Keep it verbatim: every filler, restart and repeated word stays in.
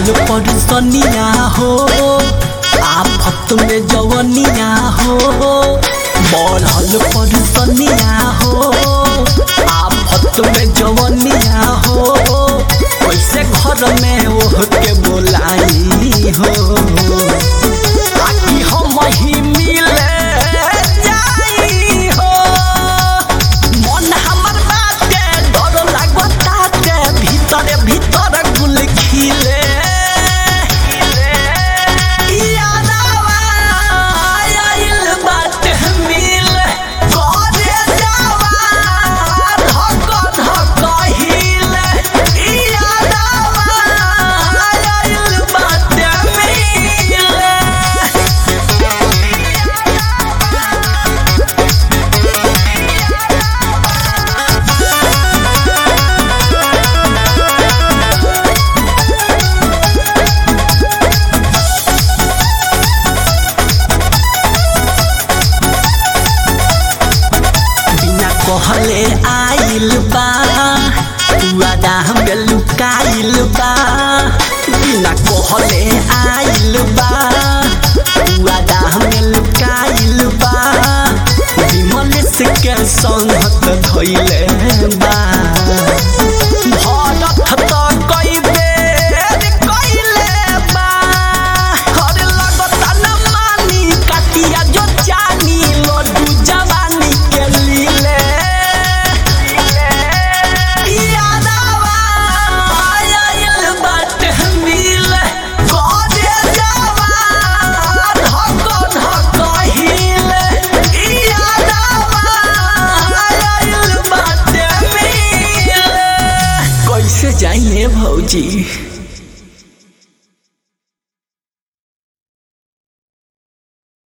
परसनिया हो आफत में जवनिया हो बढ़ल परसनिया हो आफत में जवनिया हो कैसे घर में ओह के बोलाई हो ताकि हम ही मिले जाई हो मन हमर बात के डर लागता के भीतर भीतर गुल खिले कहले आइल बा वादा में लुकाइल बा बिना कहले आइल बा वादा में लुकाइल बा विमलेश के संगत धइले बा भरत तो कई बेर कइले बा हर लगता न मानी काटिया जो जानी लड्डू जवानी के लीले कैसे जाइए भौजी।